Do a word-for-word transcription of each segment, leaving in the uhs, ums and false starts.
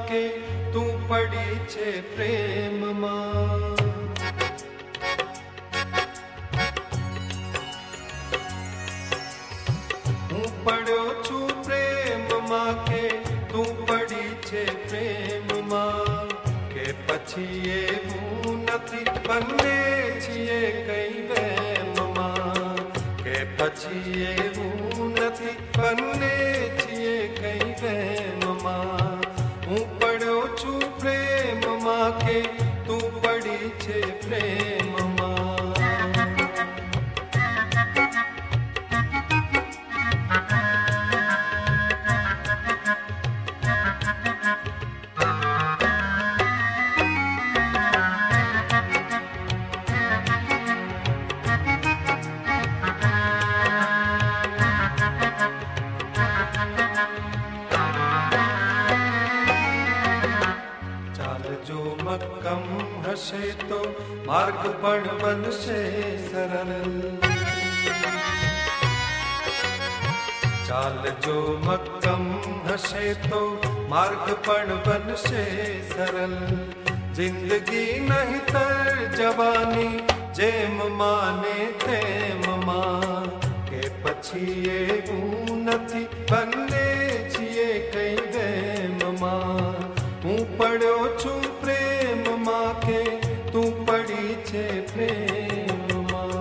के तू पड़ी छे प्रेम मां। हूँ पड़ो छू प्रेम मां के तू पड़ी छे प्रेम मां। के पछी एवं नथी बने छिए कई वेम मां। के पछी एवं नथी बने छिए कई वेम मां। हूँ पड़ो छू प्रेम मां के तू पड़ी छे प्रेम मां। मक्कम हसे तो मार्ग पण बनसे सरल। चाल जो मक्कम हसे तो मार्ग पण बनसे सरल। जिंदगी नहीं तर जवानी जेम माने तेम मां। के पछी एवं नथी बने छिए कई वेम मां। हूँ पड़ो छू प्रेम मां के तू पड़ी छे प्रेम मां।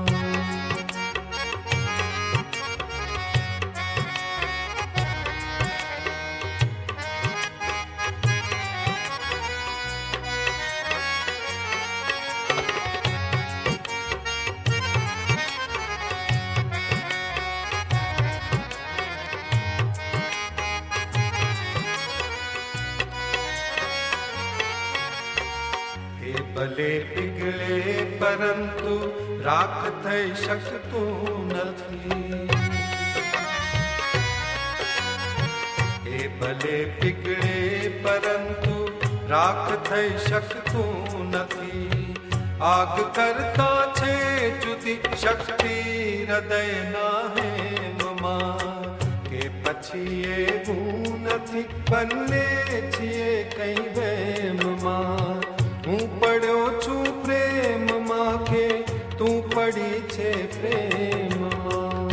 भले पिघले परंतु राख थई शकतू नथी। ए भले पिघले परंतु राख थई शकतू नथी। आग करता छे जुदी शक्ति हृदय ना है मां। के पछी एवं नथी बने छिए कई वेम मां। हूँ पड़ो छू प्रेम मां के तू पड़ी छे प्रेम मां।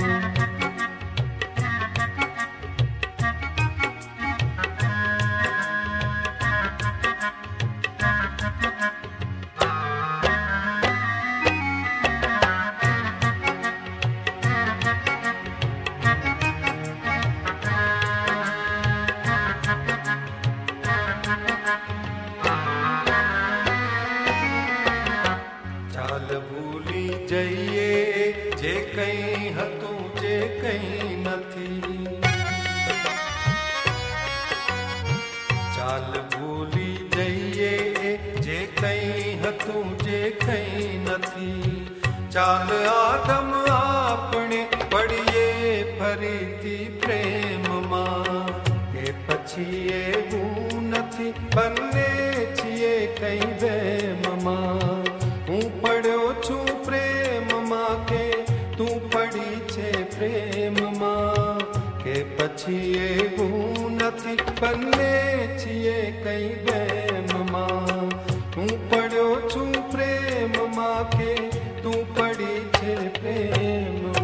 भूली जाइए जे कई हतू जे कई नथी। चाल भूली जाइए जे कई हतू जे कई नथी। चाल आदम आपने पड़िए फरीती प्रेम मां। के पछी एवं नथी बने छिए कई वेम मां। हूँ पड़ो छू प्रेम मां के तू पड़ी छे प्रेम मां। के पछी एवं नथी बने छिए कई वेम मां। हूँ पड़ो छू प्रेम मां के तू पड़ी छे प्रेम।